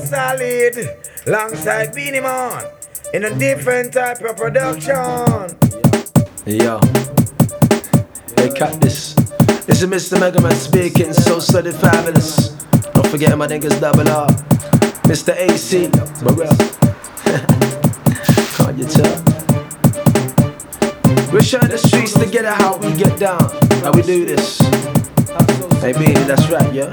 solid, alongside Beenie Man, in a different type of production. Yo, hey, cut this. This is Mr. Mega Man speaking, so solid, fabulous. Don't forget my niggas double R, Mr. AC, Burrell. Can't you tell? We're showing the streets to get out how we get down, how we do this. Hey, Beenie, that's right, yeah.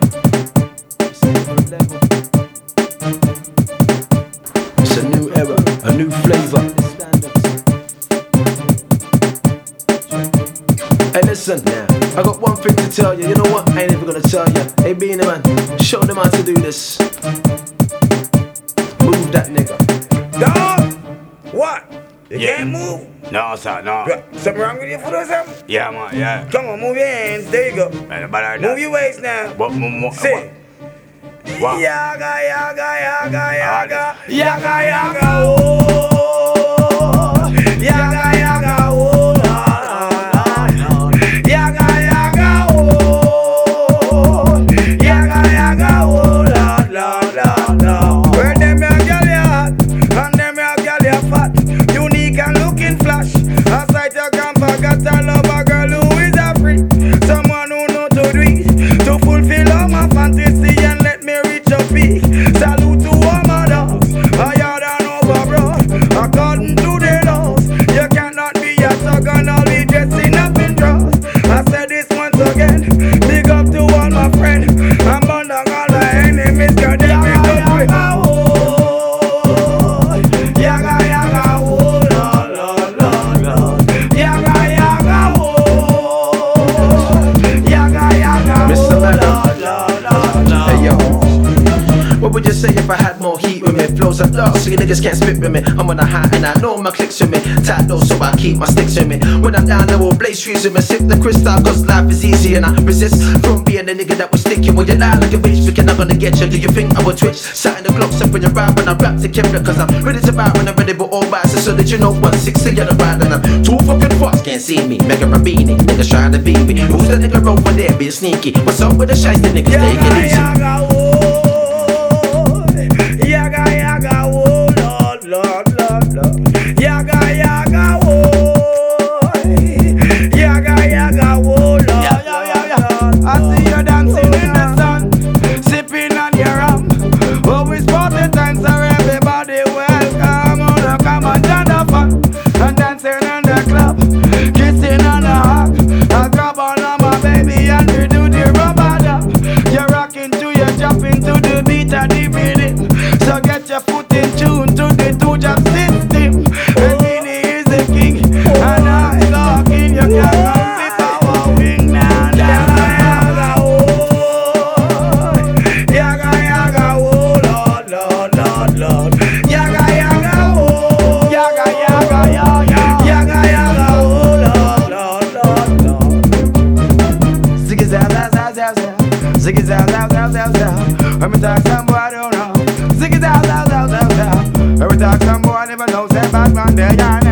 It's a new era, a new flavor. Hey, listen, I got one thing to tell you. You know what? I ain't even gonna tell you. Hey, Beenie Man, show them how to do this. Move that nigga. Dog! What? You can't move? No, sir, no. Something wrong with your foot or something? Yeah, man, yeah. Come on, move your hands. There you go. Move your waist now. Say. What? Yaga, yaga, yaga, yaga. Yaga, yaga, oh. Yaga, yaga, oh. Yaga, yaga, oh. Yaga, yaga, oh. Lord, Lord, Lord, Lord. Where them your girl you hot, and them your girl you fat. Unique and looking flash. A sight you can't forget. I love a girl who is a freak. Someone who know to do it, to fulfill all my fantasy and let me reach a peak. Salute to all my dogs, higher than overbroad. According to the laws, you cannot be a thug and all be dressing up in drawers. I said this once again, big up to all my friends. I'm bound on all my enemies, girl, they bring up with. Yaga, yaga, oh, Lord, Lord, Lord, Lord. Yaga, yaga, oh. Yaga, yaga, Mr. Mega. Lord, Lord, Lord, Lord. Hey, yo. What would you say if I had more heat with me? Flows are dark, so you niggas can't spit with me. I'm on a high and I know my clicks with me. Tight low, so I keep my sticks with me. When I'm down, I will blaze trees with me. Sip the crystal, cause life is easy and I resist from being the nigga that was sticking. When you lie like a bitch, thinking I'm gonna get you. Do you think I will twitch? Setting the clocks up when you ride when I rap to Kemba. Cause I'm ready to ride when I'm ready, but all bites so that you know 160 you're the ride. And I'm too fucking fast, can't see me. Mega Rabini, niggas trying to beat me. Who's the nigga over there being sneaky? What's up with the shiesty niggas? Take it easy. Yaga, oh. Yaga, yaga, oh, Lord, Lord, Lord, Lord. Yaga, yaga, oh. Yaga, yaga, oh, Lord, Lord. I see you dancing in the sun, sipping on your rum. Always party times are everybody welcome. Oh, come on, join the fun. And dancing in the club, kissing on the hug. I grab on my baby and we do the rubber dub. You're rocking to, you're jumping to the beat of the rhythm. So get your foot in tune to the two-job system. And Beenie is the king, and I'm talking. You can't come with our wing now. Yaga, yaga, oh. Yaga, yaga, oh, Lord, Lord, Lord, Lord. Yaga, yaga, oh. Yaga, yaga, yaga. Yaga, yaga, oh, Lord, Lord, Lord, Lord. Ziggy, zav, zav, zav, zav, zav. Ziggy, zav, zav, zav, zav, zav. When we talk some boy, I don't know. Ziggy, zav, zav, zav, zav, zav. When we talk some boy, I never know. Say bad man, there, yeah.